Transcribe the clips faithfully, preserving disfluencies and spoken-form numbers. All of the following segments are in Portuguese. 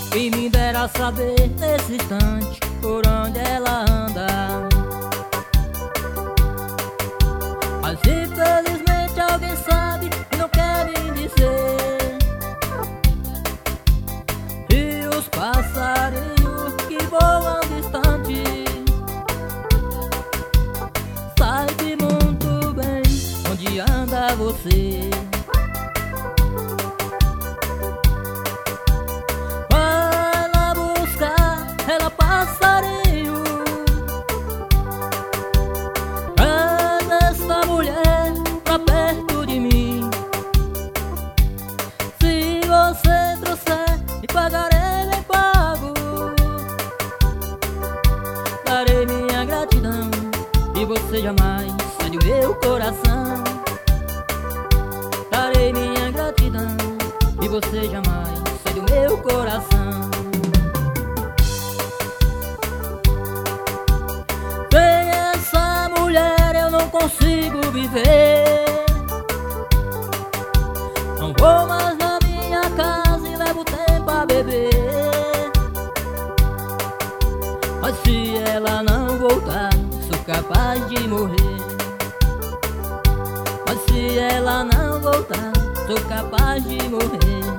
Quem me dera saber nesse instante por onde ela anda. Mas infelizmente alguém sabe e não quer me dizer. E os passarinhos que voam distante sabe muito bem onde anda você. Vai lá buscar ela, passarinho. Traz essa mulher pra perto de mim. Se você trouxer, me pagarei bem pago. Darei minha gratidão e você jamais sai do meu coração. Darei minha gratidão e você jamais sai do meu coração. Sem essa mulher eu não consigo viver. Não vou mais na minha casa e levo tempo a beber. Mas se ela não voltar, sou capaz de morrer. Mas se ela não voltar, sou capaz de morrer.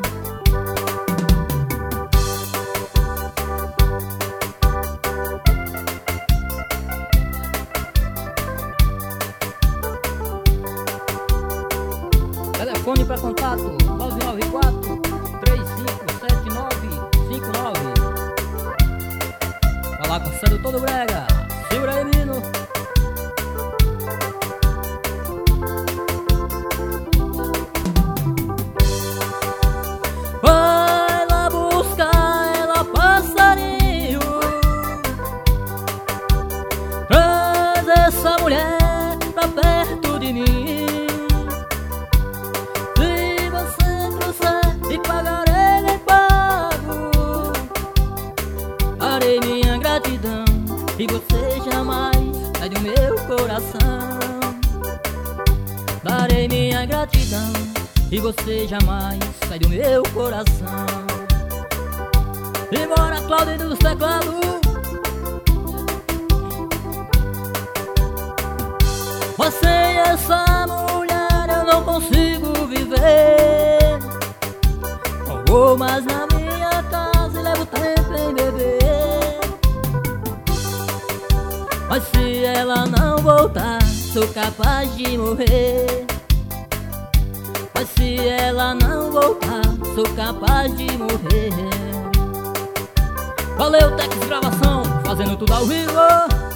Telefone para contato nove nove quatro, três cinco sete nove, cinco nove. Falar com o sedutor do brega, segura aí, menino. Vai lá buscar ela, passarinho. Traz essa mulher pra perto de mim. Se você trouxer, me pagarei bem pago. Darei minha gratidão e você jamais sai do meu coração. Darei minha gratidão e você jamais sai do meu coração. E bora, Cláudio dos teclados. Mas sem essa mulher eu não consigo viver. Não vou mais na minha casa e levo tempo em beber. Mas se ela não voltar, sou capaz de morrer. Mas se ela não voltar, sou capaz de morrer. Valeu, Tex Gravação, fazendo tudo ao vivo.